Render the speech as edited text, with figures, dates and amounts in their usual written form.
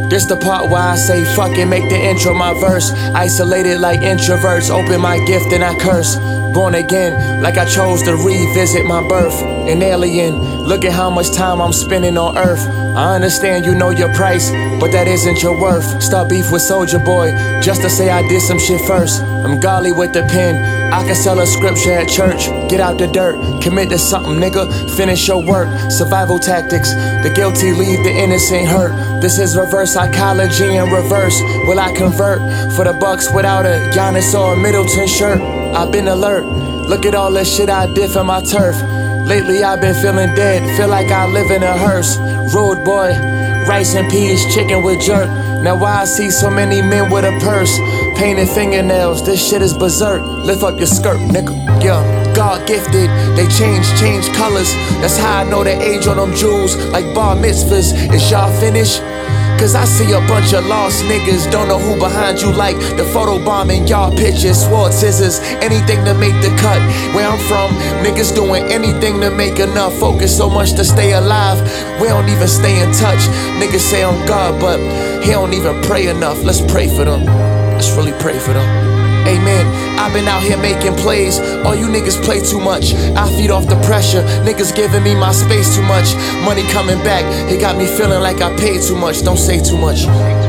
This the part where I say fuck it, make the intro my verse. Isolated like introverts, open my gift and I curse. Born again, like I chose to revisit my birth. An alien, look at how much time I'm spending on earth. I understand you know your price, but that isn't your worth. Start beef with Soulja Boy, just to say I did some shit first. I'm golly with the pen, I can sell a scripture at church. Get out the dirt, commit to something nigga, finish your work. Survival tactics, the guilty leave the innocent hurt. This is reverse psychology in reverse. Will I convert for the Bucks without a Giannis or a Middleton shirt? I've been alert, look at all the shit I did for my turf. Lately I've been feeling dead, feel like I live in a hearse. Rude boy, rice and peas, chicken with jerk. Now why I see so many men with a purse, painted fingernails, this shit is berserk. Lift up your skirt, nigga, yeah. God gifted, they change colors. That's how I know the age on them jewels, like bar mitzvahs. Is y'all finished? Cause I see a bunch of lost niggas, don't know who behind you like the photo bombing y'all pictures. Sword scissors, anything to make the cut. Where I'm from, niggas doing anything to make enough. Focus so much to stay alive, we don't even stay in touch. Niggas say I'm God, but he don't even pray enough. Let's pray for them, let's really pray for them. Amen. I've been out here making plays. All you niggas play too much. I feed off the pressure. Niggas giving me my space too much. Money coming back. It got me feeling like I paid too much. Don't say too much.